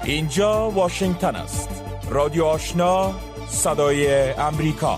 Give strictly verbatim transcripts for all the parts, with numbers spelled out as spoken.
اینجا واشنگتن است. رادیو آشنا، صدای امریکا.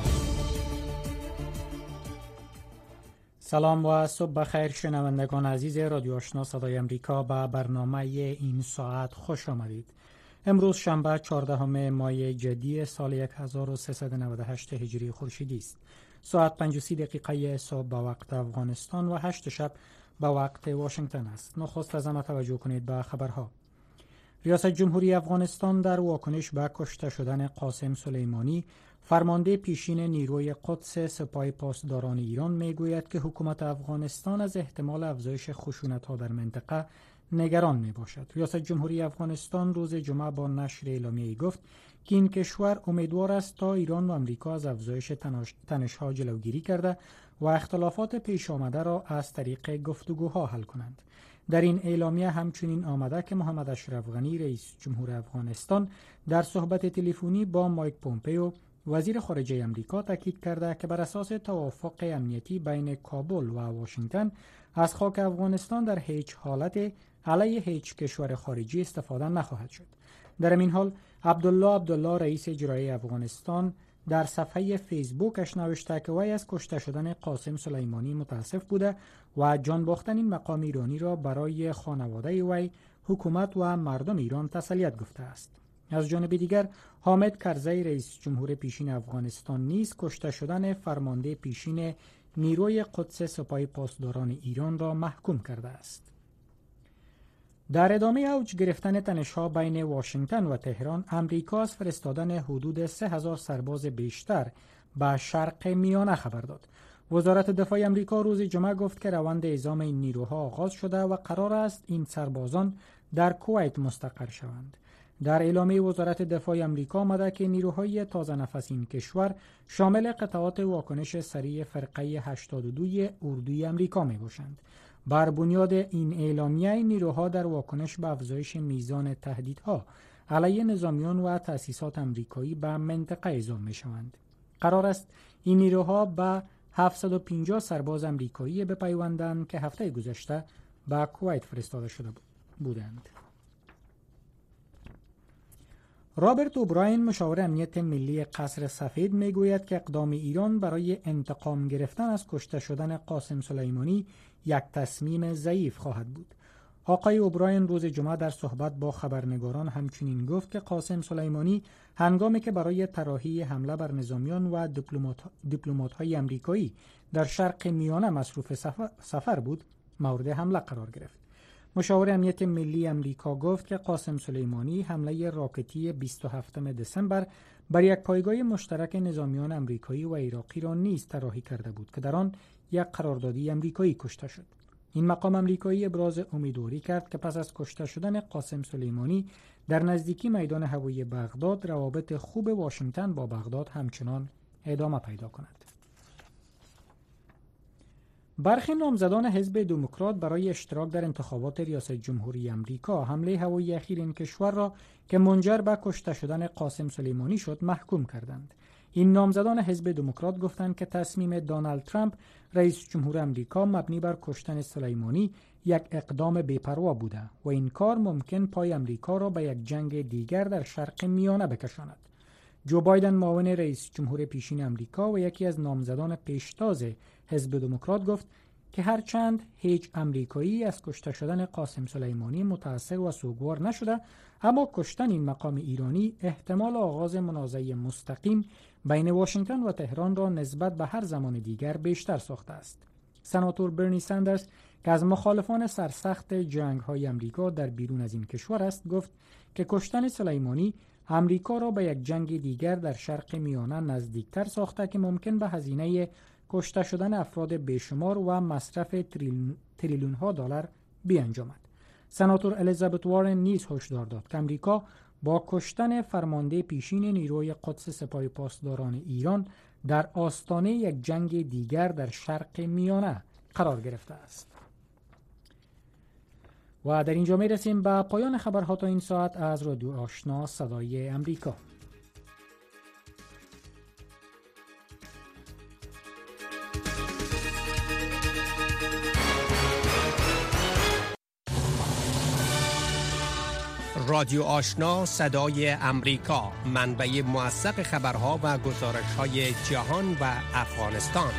سلام و صبح بخیر شنوندگان عزیز رادیو آشنا صدای امریکا. به برنامه این ساعت خوش آمدید. امروز شنبه چهاردهم ماه جدی سال هزار و سیصد و نود و هشت هجری خورشیدی است. ساعت پنج و سی دقیقه صبح به وقت افغانستان و هشت شب به وقت واشنگتن است. نخست از همه توجه کنید به خبرها. ریاست جمهوری افغانستان در واکنش به کشته شدن قاسم سلیمانی، فرمانده پیشین نیروی قدس سپاه پاسداران ایران میگوید که حکومت افغانستان از احتمال افزایش خشونت‌ها در منطقه نگران می باشد. ریاست جمهوری افغانستان روز جمعه با نشر اعلامیه‌ای گفت که این کشور امیدوار است تا ایران و آمریکا از افزایش تنش‌ها جلوگیری کرده و اختلافات پیش آمده را از طریق گفتگوها حل کنند. در این اعلامیه همچنین آمده که محمد اشرف غنی رئیس جمهور افغانستان در صحبت تلفنی با مایک پومپئو وزیر خارجه آمریکا تاکید کرده که بر اساس توافق امنیتی بین کابل و واشنگتن از خاک افغانستان در هیچ حالت علیه هیچ کشور خارجی استفاده نخواهد شد. در این حال عبدالله عبدالله رئیس اجرایی افغانستان در صفحه فیسبوکش نوشته که وی از کشته شدن قاسم سلیمانی متاسف بوده و جان باختن این مقام ایرانی را برای خانواده وی، حکومت و مردم ایران تسلیت گفته است. از جانب دیگر حامد کرزی رئیس جمهور پیشین افغانستان نیز کشته شدن فرمانده پیشین نیروی قدس سپاه پاسداران ایران را محکوم کرده است. در ادامه اوج گرفتن تنش‌ها بین واشنگتن و تهران، امریکا از فرستادن حدود سه هزار سرباز بیشتر به شرق میانه خبر داد. وزارت دفاع امریکا روز جمعه گفت که روند اعزام این نیروها آغاز شده و قرار است این سربازان در کویت مستقر شوند. در اعلامیه وزارت دفاع امریکا آمده که نیروهای تازه نفس این کشور شامل قطعات واکنش سریع فرقه هشتاد و دو اردوی امریکا می باشند. بر بنیاد این اعلامیه نیروها در واکنش به افزایش میزان تهدیدها علیه نظامیان و تأسیسات امریکایی به منطقه اعزام می شوند. قرار است این نیروها به هفتصد و پنجاه سرباز امریکایی بپیوندند که هفته گذشته به کویت فرستاده شده بودند. رابرت اوبراین مشاور امنیت ملی قصر سفید میگوید که اقدام ایران برای انتقام گرفتن از کشته شدن قاسم سلیمانی یک تصمیم ضعیف خواهد بود. آقای اوبراین روز جمعه در صحبت با خبرنگاران همچنین گفت که قاسم سلیمانی هنگامی که برای طراحی حمله بر نظامیان و دیپلمات‌های آمریکایی در شرق میانه مصروف سفر, سفر بود، مورد حمله قرار گرفت. مشاور امنیت ملی امریکا گفت که قاسم سلیمانی حمله راکتی بیست و هفتم دسامبر بر یک پایگاه مشترک نظامیان امریکایی و عراقی را نیز طراحی کرده بود که در آن یک قراردادی امریکایی کشته شد. این مقام امریکایی ابراز امیدواری کرد که پس از کشته شدن قاسم سلیمانی در نزدیکی میدان هوایی بغداد روابط خوب واشنگتن با بغداد همچنان ادامه پیدا کند. برخی نامزدان حزب دموکرات برای اشتراک در انتخابات ریاست جمهوری آمریکا حمله هوایی اخیر این کشور را که منجر به کشته شدن قاسم سلیمانی شد محکوم کردند. این نامزدان حزب دموکرات گفتند که تصمیم دونالد ترامپ رئیس جمهور آمریکا مبنی بر کشتن سلیمانی یک اقدام بی‌پروا بوده و این کار ممکن پای آمریکا را به یک جنگ دیگر در شرق میانه بکشاند. جو بایدن معاون رئیس جمهور پیشین آمریکا و یکی از نامزدان پیشتاز حزب دموکرات گفت که هرچند هیچ آمریکایی از کشته شدن قاسم سلیمانی متأثر و سوگوار نشده، اما کشتن این مقام ایرانی احتمال آغاز منازعه مستقیم بین واشنگتن و تهران را نسبت به هر زمان دیگر بیشتر ساخته است. سناتور برنی سندرز که از مخالفان سرسخت جنگ‌های آمریکا در بیرون از این کشور است، گفت که کشتن سلیمانی آمریکا را به یک جنگ دیگر در شرق میانه نزدیکتر ساخته که ممکن به هزینه کشته شدن افراد بیشمار و مصرف تریلیون ها دلار بیانجامد. سناتور الیزابت وارن نیز هشدار داد که آمریکا با کشتن فرمانده پیشین نیروی قدس سپاه پاسداران ایران در آستانه یک جنگ دیگر در شرق میانه قرار گرفته است. و در اینجا می رسیم به پایان خبرها تا این ساعت از رادیو آشنا صدای امریکا. رادیو آشنا صدای امریکا، منبع موثق خبرها و گزارش‌های جهان و افغانستان.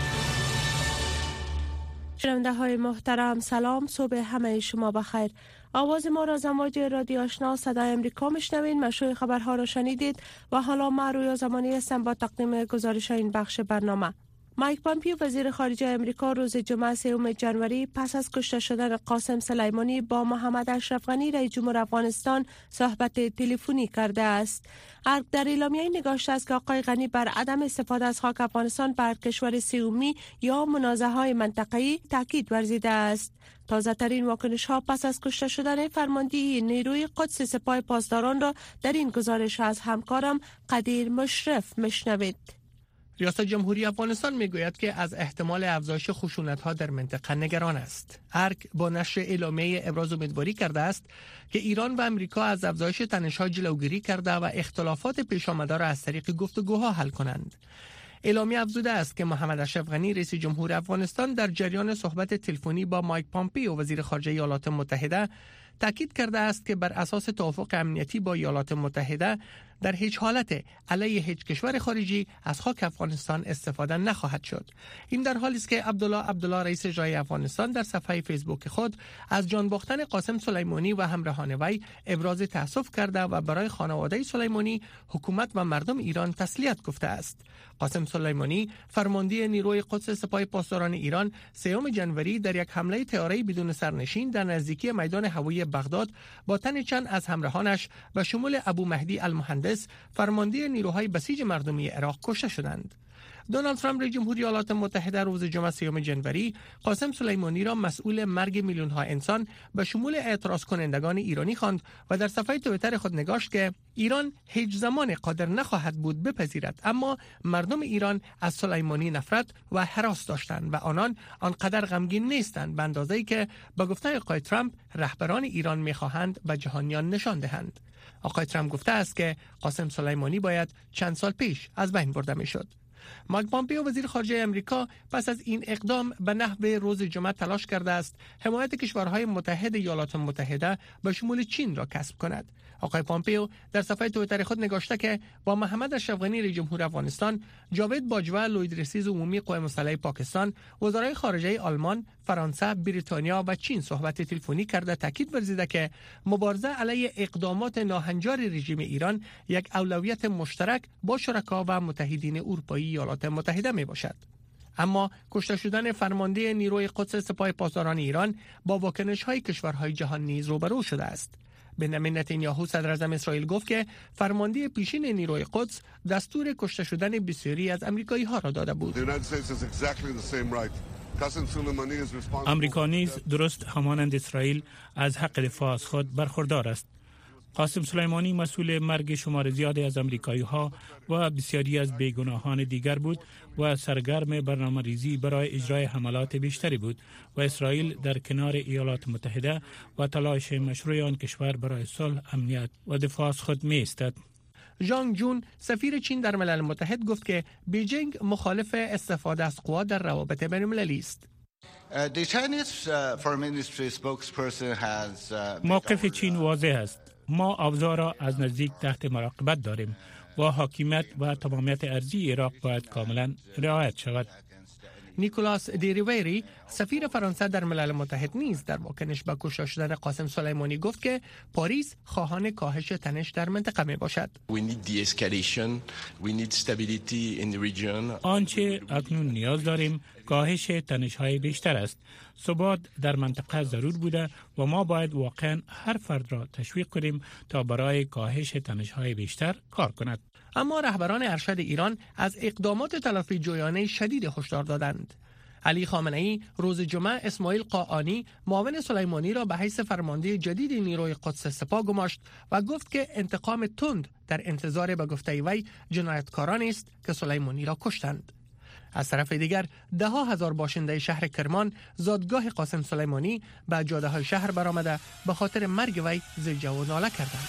شنونده های محترم، سلام، صبح همه شما بخیر. آواز ما را از امواج رادیو آشنا صدای امریکا میشنوین. مشروع خبرها را شنیدید و حالا ما رویا زمانی هستم با تقدیم گزارش این بخش برنامه. مایک پامپیو وزیر خارجه امریکا روز جمعه سوم جنوری پس از کشته شدن قاسم سلیمانی با محمد اشرف غنی رئیس جمهور افغانستان صحبت تلفنی کرده است. ارگ در اعلامیه نگاشته است که آقای غنی بر عدم استفاده از خاک افغانستان بر کشور سومی یا منازعه‌های منطقه‌ای تاکید ورزیده است. تازه ترین واکنش ها پس از کشته شدن فرمانده نیروی قدس سپاه پاسداران را در این گزارش از همکارم قدیر مشرف میشنوید. ریاست جمهوری افغانستان میگوید که از احتمال افزایش خشونت‌ها در منطقه نگران است. ارگ با نشر اعلامیه ابراز امیدواری کرده است که ایران و امریکا از افزایش تنش‌ها جلوگیری کرده و اختلافات پیش آمده را از طریق گفتگوها حل کنند. اعلامیه افزوده است که محمد اشرف غنی رئیس جمهور افغانستان در جریان صحبت تلفنی با مایک پامپیو وزیر خارجه ایالات متحده تاکید کرده است که بر اساس توافق امنیتی با ایالات متحده در هیچ حالت علیه هیچ کشور خارجی از خاک افغانستان استفاده نخواهد شد. این در حالی است که عبدالله عبدالله رئیس اجرایی افغانستان در صفحه فیسبوک خود از جان باختن قاسم سلیمانی و همراهان وی ابراز تأسف کرده و برای خانواده سلیمانی، حکومت و مردم ایران تسلیت گفته است. قاسم سلیمانی فرمانده نیروی قدس سپاه پاسداران ایران سوم جنوری در یک حمله طیاره‌ای بدون سرنشین در نزدیکی میدان هوایی بغداد با تن چند از همراهانش و شمول ابو مهدی المهندس فرمانده نیروهای بسیج مردمی عراق کشته شدند. دونالد ترامپ رئیس جمهوری ایالات متحده روز جمعه سوم جنوری قاسم سلیمانی را مسئول مرگ میلیون ها انسان به شمول اعتراض کنندگان ایرانی خواند و در صفحه توییتر خود نگاشت که ایران هیچ زمان قادر نخواهد بود بپذیرد، اما مردم ایران از سلیمانی نفرت و هراس داشتند و آنان آنقدر غمگین نیستند به اندازه‌ای که با گفته آقای ترامپ رهبران ایران می‌خواهند به جهانیان نشان دهند. آقای ترامپ گفته است که قاسم سلیمانی باید چند سال پیش از بین برده می‌شد. مایک پامپیو وزیر خارجه امریکا پس از این اقدام به نحو روز جمعه تلاش کرده است حمایت کشورهای متحد ایالات متحده به شمول چین را کسب کند. آقای پامپیو در صفحه توییتر خود نگاشته که با محمد اشرف غنی رئیس جمهور افغانستان، جاوید باجوا لوید رئیس عمومی قوای مسلحه پاکستان، وزرای خارجه آلمان، فرانسه، بریتانیا و چین صحبت تلفنی کرده تاکید ورزیده که مبارزه علیه اقدامات ناهنجار رژیم ایران یک اولویت مشترک با شرکا و متحدین اروپایی ایالات متحده می باشد. اما کشته شدن فرمانده نیروی قدس سپاه پاسداران ایران با واکنش‌های کشورهای جهان نیز روبرو شده است. بنیامین نتانیاهو صدر اعظم اسرائیل گفت که فرمانده پیشین نیروی قدس دستور کشته شدن بسیاری از آمریکایی‌ها را داده بود. آمریکا نیز درست همانند اسرائیل از حق دفاع از خود برخوردار است. قاسم سلیمانی مسئول مرگ شمار زیادی از آمریکایی‌ها و بسیاری از بیگناهان دیگر بود و سرگرم برنامه‌ریزی برای اجرای حملات بیشتری بود و اسرائیل در کنار ایالات متحده و تلاش مشروع آن کشور برای صلح، امنیت و دفاع از خود می‌ایستد. ژانگ جون سفیر چین در ملل متحد گفت که بیجینگ مخالف استفاده از قوا در روابط بین‌المللی است. موقف چین واضح است. ما اوضاع را از نزدیک تحت مراقبت داریم و حاکمیت و تمامیت ارضی عراق باید کاملا رعایت شود. نیکولاس دیریویری سفیر فرانسه در ملل متحد نیز در واکنش به کشته شدن قاسم سلیمانی گفت که پاریس خواهان کاهش تنش در منطقه می باشد. آنچه اکنون نیاز داریم کاهش تنش‌های بیشتر است. ثبات در منطقه ضرور بوده و ما باید واقعا هر فرد را تشویق کنیم تا برای کاهش تنش‌های بیشتر کار کند. اما رهبران ارشد ایران از اقدامات تلافی جویانه شدید هشدار دادند. علی خامنه‌ای روز جمعه اسماعیل قاآنی معاون سلیمانی را به حیث فرمانده جدید نیروی قدس سپاه گماشت و گفت که انتقام تند در انتظار به گفته وی جنایتکارانی است که سلیمانی را کشتند. از طرف دیگر ده ها هزار باشنده شهر کرمان زادگاه قاسم سلیمانی به جاده های شهر برآمده به خاطر مرگ وی زجه و ناله کردند.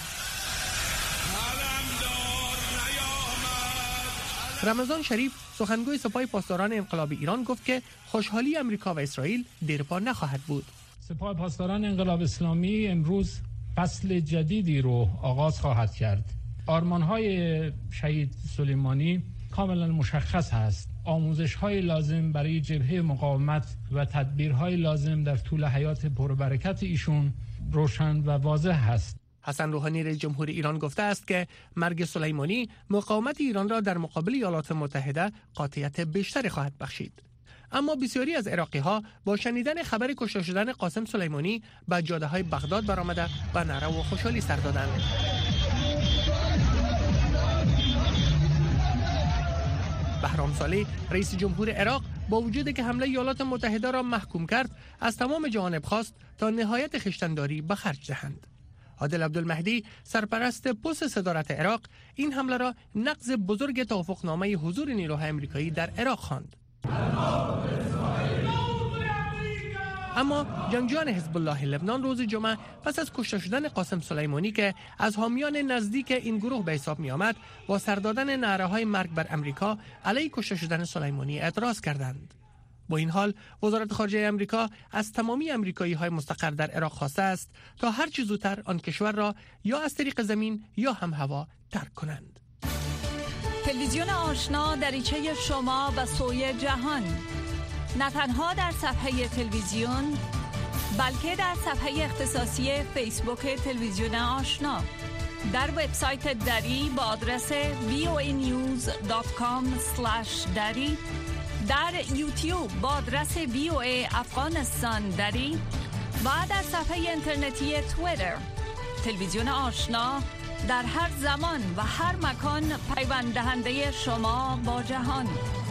رمضان شریف سخنگوی سپاه پاسداران انقلاب ایران گفت که خوشحالی امریکا و اسرائیل دیرپا نخواهد بود. سپاه پاسداران انقلاب اسلامی امروز فصل جدیدی رو آغاز خواهد کرد. آرمان‌های شهید سلیمانی کاملا مشخص هست. آموزش‌های لازم برای جبهه مقاومت و تدبیرهای لازم در طول حیات پربرکت ایشون روشن و واضح هست. حسن روحانی رئیس جمهور ایران گفته است که مرگ سلیمانی مقاومت ایران را در مقابل ایالات متحده قاطعیت بیشتری خواهد بخشید. اما بسیاری از عراقی‌ها با شنیدن خبر کشته شدن قاسم سلیمانی به جاده‌های بغداد برآمده و نعره و خوشحالی سر دادند. بهرام صالح رئیس جمهور عراق با وجودی که حمله ایالات متحده را محکوم کرد، از تمام جوانب خواست تا نهایت خویشتن‌داری به خرج دهند. عادل عبدالمهدی سرپرست پست صدارت عراق این حمله را نقض بزرگ توافقنامه حضور نیروهای آمریکایی در عراق خواند. اما جنگجویان حزب الله لبنان روز جمعه پس از کشته شدن قاسم سلیمانی که از حامیان نزدیک این گروه به حساب می آمد، با سر دادن نعره‌های مرگ بر امریکا علیه کشته شدن سلیمانی اعتراض کردند. با این حال وزارت خارجه امریکا از تمامی امریکایی‌های مستقر در عراق خواسته است تا هر چه زودتر آن کشور را یا از طریق زمین یا هم هوا ترک کنند. تلویزیون آشنا دریچه شما و سوی جهان، نه تنها در صفحه تلویزیون بلکه در صفحه اختصاصی فیسبوک تلویزیون آشنا، در وبسایت دری با آدرس وی او ای نیوز دات کام اسلش دری، در یوتیوب با آدرس وی او ای افغانستان دری و در صفحه اینترنتی توییتر. تلویزیون آشنا در هر زمان و هر مکان پیوند دهنده شما با جهان.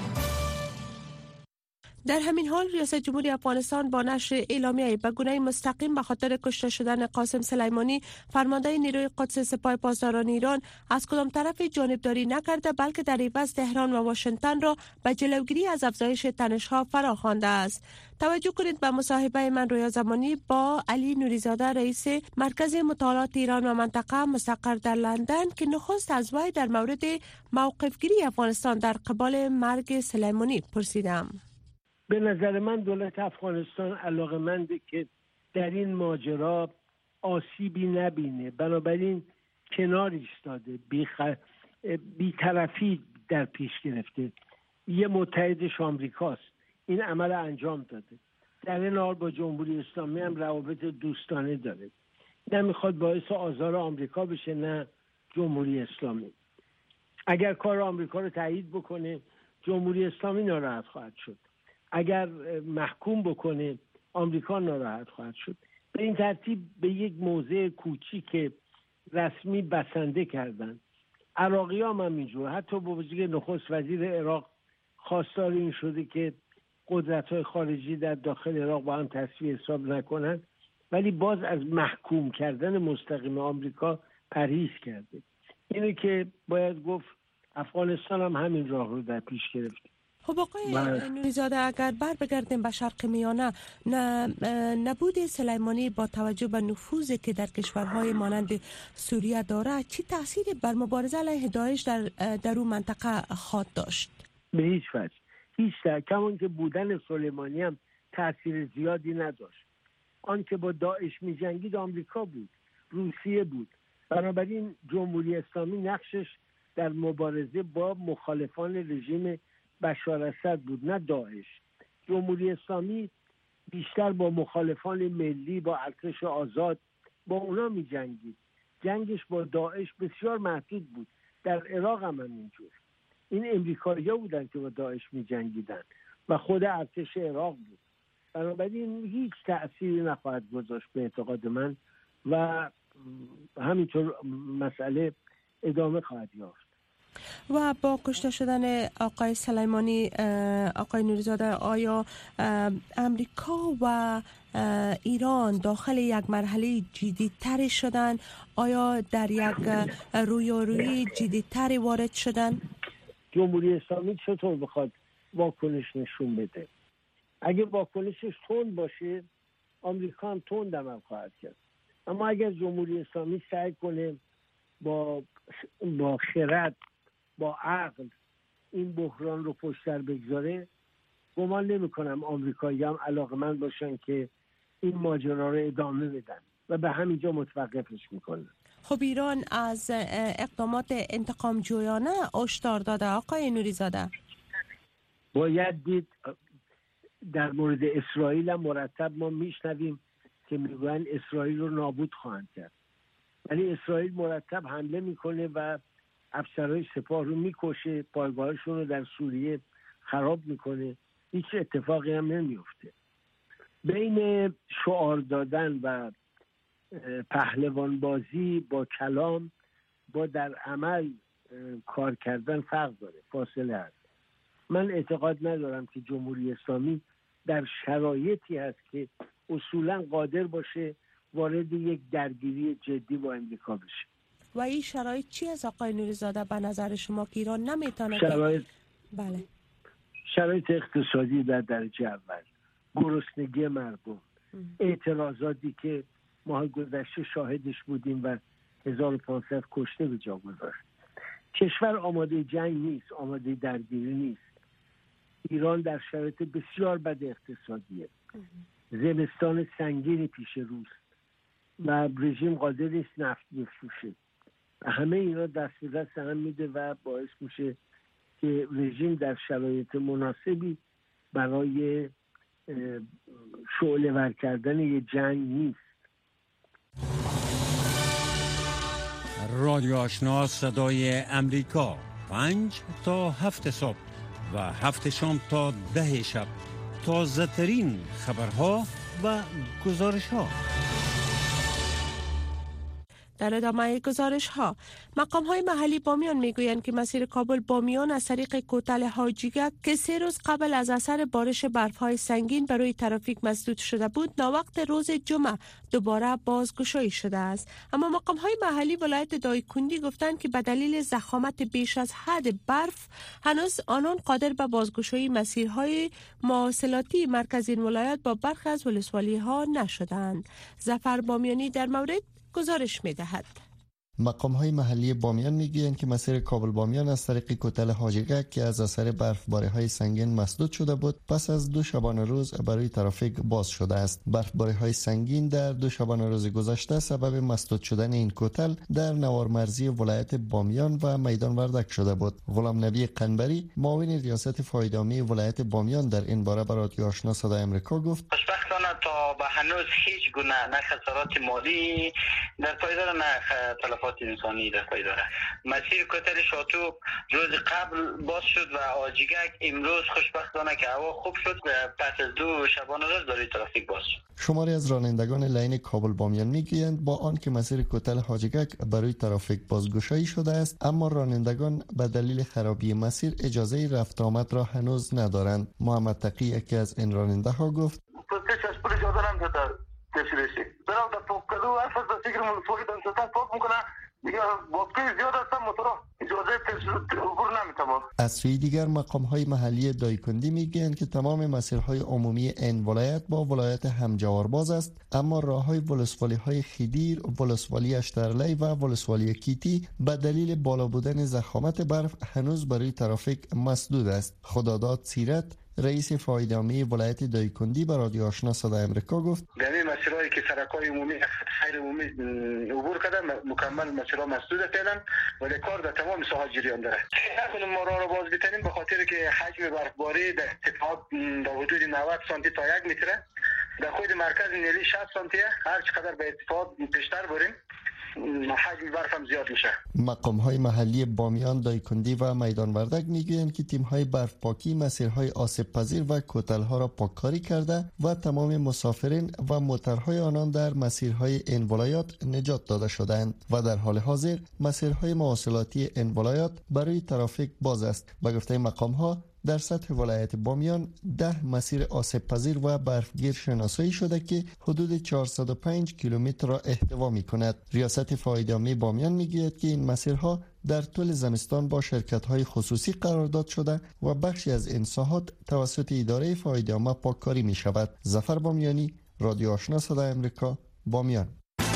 در همین حال ریاست جمهوری افغانستان با نشر اعلامیه‌ای به گونه مستقیم به خاطر کشته شدن قاسم سلیمانی فرمانده نیروی قدس سپاه پاسداران ایران از کدام طرف جانبداری نکرده، بلکه در عوض تهران و واشنگتن را به جلوگیری از افزایش تنش‌ها فرا خوانده است. توجه کنید به مصاحبه من رویا زمانی با علی نوریزاده رئیس مرکز مطالعات ایران و منطقه مستقر در لندن که نخست از وی در مورد موقفگیری افغانستان در قبال مرگ سلیمانی پرسیدم. به نظر من دولت افغانستان علاقه‌منده که در این ماجرا آسیبی نبینه، بنابراین کنار ایستاده، بیخ... بی‌طرفی در پیش گرفته. یه متحدش آمریکاست، این عمل انجام داده. در این حال با جمهوری اسلامی هم روابط دوستانه داره، نمیخواد باعث آزار آمریکا بشه نه جمهوری اسلامی. اگر کار آمریکا رو تایید بکنه جمهوری اسلامی ناراحت خواهد شد، اگر محکوم بکنه آمریکا ناراحت خواهد شد. به این ترتیب به یک موضع کوچیک رسمی بسنده کردن. عراقی هم همینجور، حتی با وجودی نخست وزیر عراق خواستار این شده که قدرت‌های خارجی در داخل عراق با هم تصفیه حساب نکنن، ولی باز از محکوم کردن مستقیم آمریکا پرهیز کرده. اینه که باید گفت افغانستان هم همین راه رو در پیش گرفته. خب آقای نوریزاده، اگر بر بگردیم به شرق میانه، نبود سلیمانی با توجه به نفوذی که در کشورهای مانند سوریه داره چی تأثیری بر مبارزه علیه داعش در در اون منطقه خواهد داشت؟ به هیچ وجه. هیچ تا کمون که بودن سلیمانی هم تأثیر زیادی نداشت. آن که با داعش می جنگید آمریکا بود، روسیه بود. بنابراین جمهوری اسلامی نقشش در مبارزه با مخالفان رژیم بشار اسد بود، نه داعش. جمهوری اسلامی بیشتر با مخالفان ملی، با ارتش آزاد، با اونا می جنگید. جنگش با داعش بسیار محدود بود. در عراق هم همینجور. این امریکایی‌ها بودن که با داعش می جنگیدن و خود ارتش عراق بود. بنابراین هیچ تأثیری نخواهد گذاشت به اعتقاد من و همینطور مسئله ادامه خواهد یافت. و با کشته شدن آقای سلیمانی، آقای نوریزاده، آیا امریکا و ایران داخل یک مرحله جدی‌تری شدن؟ آیا در یک رویارویی جدی‌تری وارد شدن؟ جمهوری اسلامی چطور بخواد واکنش نشون بده؟ اگه واکنشش تند باشه آمریکا هم تند عمل خواهد کرد. اما اگر جمهوری اسلامی سعی کنه با با خرد، با عقل این بحران رو پشت سر بگذاره، گمان نمی کنم آمریکایی هم علاقمند باشن که این ماجرا رو ادامه بدن. و به همینجا متوقفش میکنن. خب ایران از اقدامات انتقام جویانه هشدار داده آقای نوریزاده. باید دید در مورد اسرائیل هم مرتب ما میشنویم که میگوین اسرائیل رو نابود خواهند کرد، ولی اسرائیل مرتب حمله میکنه و افسرهای سپاه رو میکشه، پایگاهشون رو در سوریه خراب میکنه، هیچ اتفاقی هم نمیفته. بین شعار دادن و پهلوان بازی با کلام با در عمل کار کردن فرق داره، فاصله هست. من اعتقاد ندارم که جمهوری اسلامی در شرایطی هست که اصولا قادر باشه وارد یک درگیری جدی با امریکا بشه. و این شرایط چی از آقای نوریزاده به نظر شما که ایران نمیتونه؟ شرایط بله شرایط اقتصادی در درجه اول، گرسنگی مردم، اعتراضاتی که ماه گذشته شاهدش بودیم و هزار و پانصد کشته به جا گذاشت. کشور آماده جنگ نیست، آماده درگیری نیست. ایران در شرایط بسیار بد اقتصادیه، زمستان سنگینی پیش روست و رژیم قادر نیست نفت بفروشه و همه اینا دست به دست هم میده و باعث میشه که رژیم در شرایط مناسبی برای شعله ور کردن یه جنگ نیست. رادیو آشنا صدای امریکا، پنج تا هفت صبح و هفت شام تا ده شب، تازه ترین خبرها و گزارش ها. در ادامه گزارش ها، مقام های محلی بامیان میگویند که مسیر کابل بامیان از طریق کوتل حاجیگک که سه روز قبل از اثر بارش برف های سنگین برای ترافیک مسدود شده بود، ناوقت روز جمعه دوباره بازگشایی شده است. اما مقام های محلی ولایت دایکندی گفتند که به دلیل ضخامت بیش از حد برف هنوز آنان قادر به بازگشایی مسیرهای مواصلاتی مرکز این ولایت با برخی از ولسوالی ها نشدند. ظفر بامیانی در مورد گزارش می دهد. مقام های محلی بامیان می گویند که مسیر کابل بامیان از طریق کوتل حاجیگک که از اثر برفباری های سنگین مسدود شده بود، پس از دو شبانه روز برای ترافیک باز شده است. برفباری های سنگین در دو شبانه روز گذشته سبب مسدود شدن این کوتل در نوار مرزی ولایت بامیان و میدان وردک شده بود. غلام نبی قنبری، معاون ریاست فایدامی ولایت بامیان، در این باره به رادیو آشنا صدای امریکا گفت: خوشبختانه تا به هنوز هیچ گونه نه خسارات مالی در پای داره نه تلفات انسانی در پای داره. مسیر کوتل شاتو روز قبل باز شد و آجیگک امروز خوشبختانه که هوا خوب شد و پس از دو شبانه روز داری ترافیک باز شد. شماری از رانندگان لین کابل بامیان میگویند با آن که مسیر کوتل حاجیگک برای ترافیک بازگشایی شده است، اما رانندگان به دلیل خرابی مسیر اجازه رفت آمد را هنوز ندارند. محمد تقی، یکی از این راننده ها، گفت: پولیس از پلیس اجازه نمیده تشریشی برام در پاکلو اصلا فکر من فوری دم ستان پاک میکنه دیگه وقتی زیاد است موتور اجازه عبور نمیتونه. از سوی دیگر مقام های محلی دایکندی میگویند که تمام مسیرهای عمومی این ولایت با ولایت همجوار باز است، اما راههای ولسوالی های خیدیر، ولسوالی اشترلی و ولسوالی کیتی به دلیل بالا بودن ضخامت برف هنوز برای ترافیک مسدود است. خداداد سیرت، رئیس فایدامی ولایت دایکندی، به رادیو آشنا صدای امریکا گفت: در مسیرهایی که سرکای عمومی خیر عمومی عبور کرده مکمل مسیرها مسدود کردن ولی کار در تمام ساحات جریان داره. نکنیم ما راه رو باز بتنیم به خاطر که حجم برفباری در ارتفاع در حدود نود سانتی تا یک متره، در خود مرکز نیلی شصت سانتیه. هر چقدر به ارتفاع بیشتر بریم حجم برف هم زیاد میشه. مقام های محلی بامیان، دایکندی و میدان وردک میگویند که تیم های برف پاکی مسیرهای آسیب پذیر و کوتل ها را پاککاری کرده و تمام مسافرین و موترهای آنان در مسیرهای این ولایات نجات داده شدند و در حال حاضر مسیرهای مواصلاتی این ولایات برای ترافیک باز است. به گفته مقام ها در سطح ولایت بامیان ده مسیر آسیب پذیر و برفگیر شناسایی شده که حدود چهارصد و پنج کیلومتر را احتوا می کند. ریاست فایدامی بامیان می گوید که این مسیرها در طول زمستان با شرکت های خصوصی قرارداد شده و بخشی از این ساحات توسط اداره فایدامه پاککاری می شود. ظفر بامیانی، رادیو آشنا صدای امریکا، بامیان.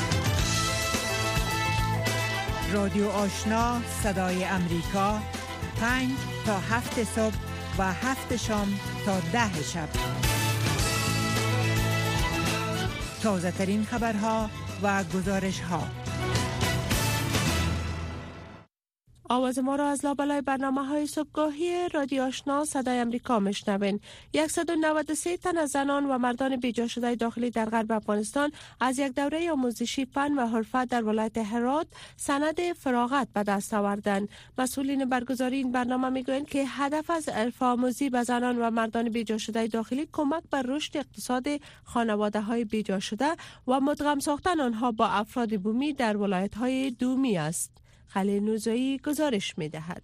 رادیو آشنا صدای امریکا، پنج تا هفت صبح و هفت شام تا ده شب. تازه ترین خبرها، و گزارش ها. آواز ما را از لابلای برنامه های صبحگاهی رادیو آشنا صدای امریکا میشنوین. صد و نود و سه تن از زنان و مردان بیجا شده داخلی در غرب افغانستان از یک دوره آموزشی فن و حرفت در ولایت هرات سند فراغت به دست آوردند. مسئولین برگزاری این برنامه میگویند که هدف از حرفه آموزی به زنان و مردان بیجا شده داخلی کمک بر رشد اقتصاد خانواده های بیجا شده و مدغم ساختن آنها با افراد بومی در ولایت های دومی است. خلیل نوزایی گزارش می دهد.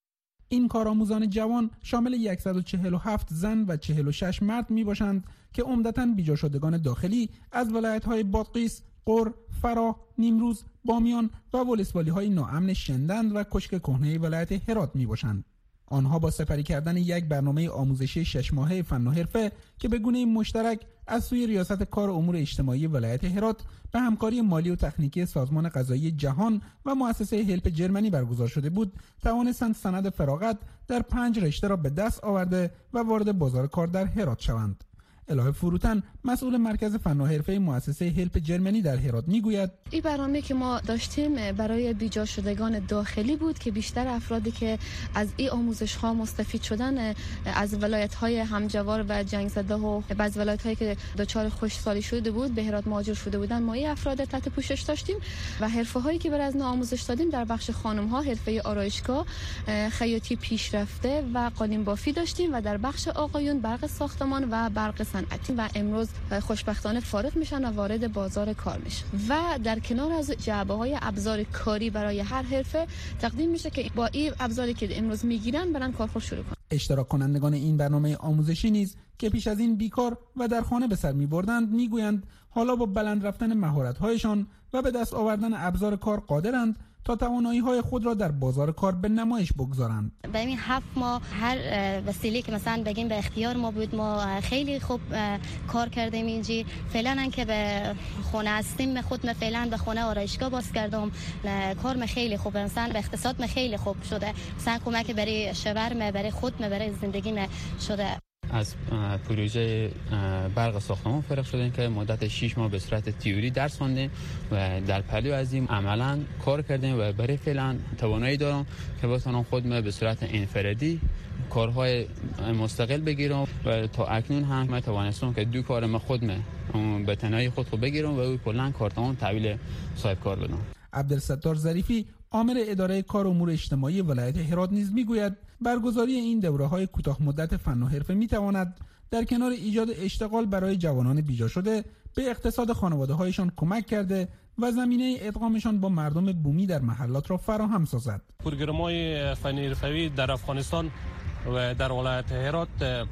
این کارآموزان جوان شامل صد و چهل و هفت زن و چهل و شش مرد می باشند که عمدتاً بیجا شدگان داخلی از ولایت‌های بادغیس، غور، فراه، نیمروز، بامیان و ولسوالی‌های ناامن شندند و کشک کهنه ولایت هرات می باشند. آنها با سپری کردن یک برنامه آموزشی شش ماهه فن و حرفه که به گونه مشترک از سوی ریاست کار امور اجتماعی ولایت هرات به همکاری مالی و تکنیکی سازمان غذایی جهان و مؤسسه هلپ جرمنی برگزار شده بود، توانستند سند فراغت در پنج رشته را به دست آورده و وارد بازار کار در هرات شوند. الهه فروتن مسئول مرکز فن و حرفه مؤسسه هلپ جرمنی در هرات میگوید این برنامه که ما داشتیم برای بیجا شدگان داخلی بود که بیشتر افرادی که از این آموزش ها مستفید شدن از ولایت های همجوار و جنگ زده و بعض ولایت هایی که دچار خشکسالی شده بود به هرات مهاجر شده بودن، ما این افراد تحت پوشش داشتیم و حرفه هایی که برای از آموزش دادیم در بخش خانم ها حرفه آرایشگاه، خیاطی پیشرفته و قالین بافی داشتیم و در بخش آقایون برق ساختمان و برق صنعتی و امروز خوشبختانه فارغ میشن و وارد بازار کار میشن و در کنار از جعبه های ابزار کاری برای هر حرفه تقدیم میشه که با این ابزاری که امروز میگیرن برن کارخور شروع کنن. اشتراک کنندگان این برنامه آموزشی نیز که پیش از این بیکار و در خانه به سر میبردند میگویند حالا با بلند رفتن مهارت هایشان و به دست آوردن ابزار کار قادرند تا توانایی های خود را در بازار کار به نمایش بگذارند. به این هفت ماه هر وسیله که مثلا بگیم به اختیار ما بود ما خیلی خوب کار کردیم اینجی. فعلا که به خونه هستیم خود فعلا به خونه آرایشگاه باز کردم، کار خیلی خوب، مثلا به اقتصاد خیلی خوب شده، مثلا کمک برای شوهر برای خود برای زندگی شده. از پروژه برق ساختمان فارغ شدیم که مدت شش ماه به صورت تئوری درس خوندیم و در پلو از این عملا کار کردیم و برای فعلا توانایی دارم که بتونم خودم به صورت انفرادی کارهای مستقل بگیرم و تا اکنون هم من توانستم که دو کار من خودم به تنهایی خود خود بگیرم و او کلا کارتمون تحویل صاحب کار بدم. عبدالستار ظریفی عامل اداره کار امور اجتماعی ولایت هرات نیز میگوید برگزاری این دوره‌های کوتاه مدت فن و حرفه میتواند در کنار ایجاد اشتغال برای جوانان بیجا شده به اقتصاد خانواده‌هایشان کمک کرده و زمینه ادغامشان با مردم بومی در محلات را فراهم سازد. پروگرام‌های فنی حرفه‌ای در افغانستان و در ولایت هرات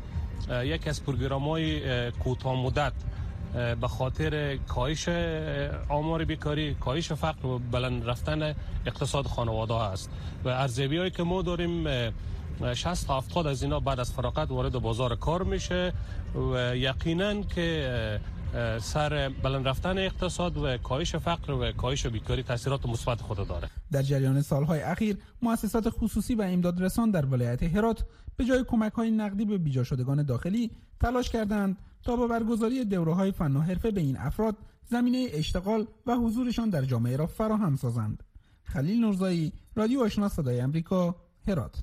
یک از پروگرام‌های کوتاه مدت به خاطر کاهش آمار بیکاری، کاهش فقر و بلند رفتن اقتصاد خانواده است و ارزیابی‌هایی که ما داریم شصت تا هفتاد از اینا بعد از فراغت وارد بازار کار میشه و یقینا که سر بلند رفتن اقتصاد و کاهش فقر و کاهش بیکاری تاثیرات مثبت خود داره. در جریان سالهای اخیر مؤسسات خصوصی و امدادرسان در ولایت هرات به جای کمک‌های نقدی به بیجا شدگان داخلی تلاش کردند تا با برگزاری دوره‌های فن و حرفه به این افراد زمینه اشتغال و حضورشان در جامعه را فراهم سازند. خلیل نورزایی، رادیو آشنا صدای امریکا، هرات.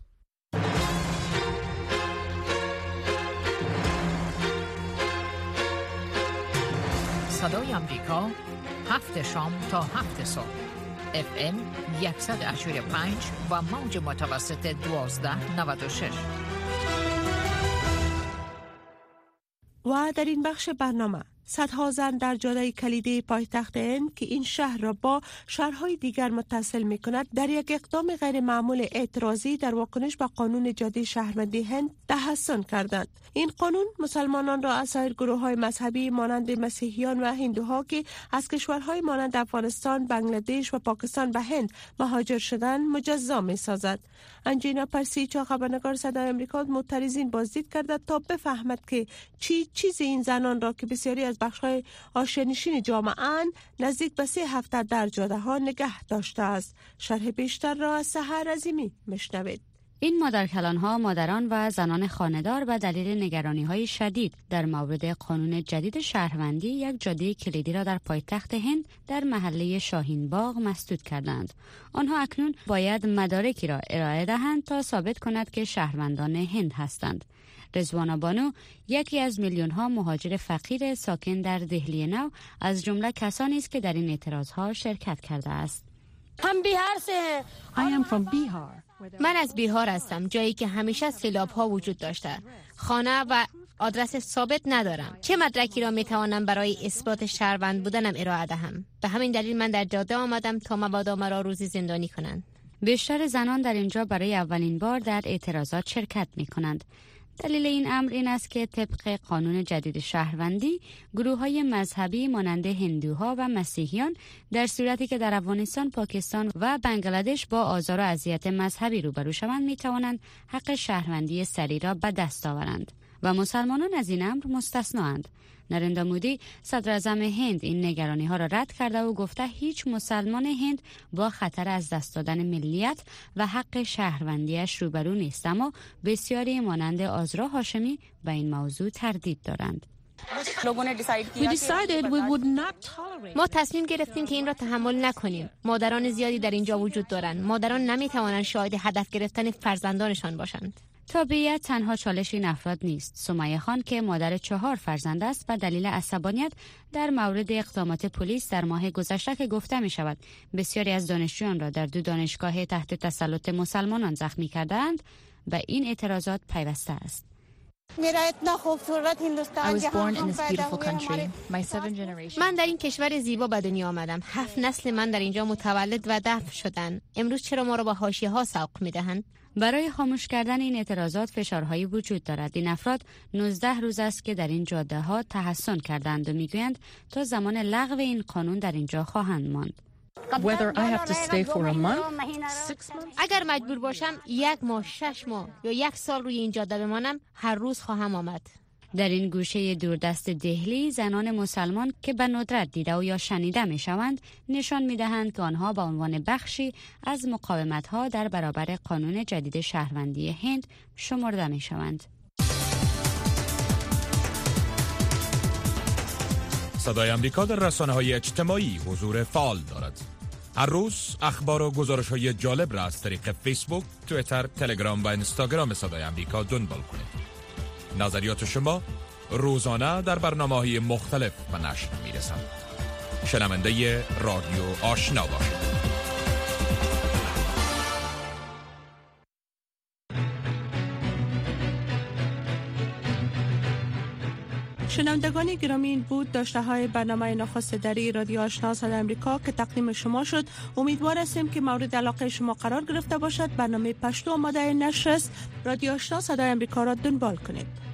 صدای امریکا، هفت شام تا هفت صبح، اف ام صد و هشتاد و پنج و موج متوسط دوازده نود و شش. و در این بخش برنامه صدها زن در جاده کلیدی پایتخت هند که این شهر را با شهرهای دیگر متصل می کند در یک اقدام غیر معمول اعتراضی در واکنش به قانون جادی شهروندی هند تحسن کردند. این قانون مسلمانان را از سایر گروه‌های مذهبی مانند مسیحیان و هندوها که از کشورهای مانند افغانستان، بنگلادش و پاکستان به هند مهاجر شدند مجزا می سازد. انجینا پرسی چا خبرنگار صدای امریکا معترضین بازدید کرده تا بفهمد که چی چیز این زنان را که بسیاری از بخش‌های آشنشین جامعه نزدیک به سه هفته در جاده ها نگه داشته است. شرح بیشتر را از سحر عظیمی مشنوید. این مادرکلان‌ها مادران و زنان خانه‌دار به دلیل نگرانی‌های شدید در مورد قانون جدید شهروندی یک جاده کلیدی را در پایتخت هند در محله شاهین باغ مسدود کردند. آنها اکنون باید مدارکی را ارائه دهند تا ثابت کند که شهروندان هند هستند. رضوان بانو یکی از میلیون‌ها مهاجر فقیر ساکن در دهلی نو از جمله کسانی است که در این اعتراض‌ها شرکت کرده است. هم بیهار سے I am from Bihar. من از بیهار هستم، جایی که همیشه سیلاب‌ها وجود داشته. خانه و آدرس ثابت ندارم. چه مدرکی را میتوانم برای اثبات شهروند بودنم ارائه دهم؟ به همین دلیل من در جاده آمدم تا مبادا مرا روزی زندانی کنند. بیشتر زنان در اینجا برای اولین بار در اعتراضات شرکت می‌کنند. دلیل این امر این است که طبق قانون جدید شهروندی گروه‌های مذهبی مانند هندوها و مسیحیان در صورتی که در افغانستان، پاکستان و بنگلادش با آزار و اذیت مذهبی روبرو شوند می‌توانند حق شهروندی سریع را به دست آورند و مسلمانان از این امر مستثنااند. نریندرا مودی صدر اعظم هند این نگرانی ها را رد کرده و گفته هیچ مسلمان هند با خطر از دست دادن ملیت و حق شهروندیش روبرو نیست، اما بسیاری مانند آزرا هاشمی به این موضوع تردید دارند. ما تصمیم گرفتیم که این را تحمل نکنیم. مادران زیادی در اینجا وجود دارند. مادران نمیتوانند شاهد هدف گرفتن فرزندانشان باشند. تابعیت تنها چالش این افراد نیست. سمیه خان که مادر چهار فرزند است به دلیل عصبانیت در مورد اقدامات پلیس در ماه گذشته که گفته می شود بسیاری از دانشجویان را در دو دانشگاه تحت تسلط مسلمانان زخمی کردند به این اعتراضات پیوسته است. من در این کشور زیبا به دنیا آمدم. هفت نسل من در اینجا متولد و دفن شدند. امروز چرا ما را با حاشیه‌ها سوق می‌دهند؟ برای خاموش کردن این اعتراضات فشارهایی وجود دارد. این افراد نوزده روز است که در این جاده ها تحصن کردند و میگویند تا زمان لغو این قانون در اینجا خواهند ماند. اگر مجبور باشم یک ماه، شش ماه یا یک سال روی این جاده بمانم، هر روز خواهم آمد. در این گوشه دوردست دهلی زنان مسلمان که به ندرت دیده و یا شنیده می شوند نشان می دهند که آنها به عنوان بخشی از مقاومت ها در برابر قانون جدید شهروندی هند شمرده می شوند. صدای امریکا در رسانه‌های اجتماعی حضور فعال دارد. هر روز اخبار و گزارش‌های جالب را از طریق فیسبوک، توییتر، تلگرام و اینستاگرام صدای امریکا دنبال کنید. نظریات شما روزانه در برنامه‌های مختلف به نشر می‌رسند. شنونده رادیو آشنا باشید. شنوندگان گرامی، این بود داشته های برنامه نخست دری رادیو آشنا صدای امریکا که تقدیم شما شد. امیدوار هستیم که مورد علاقه شما قرار گرفته باشد. برنامه پشتو آماده نشر است. رادیو آشنا صدای امریکا را دنبال کنید.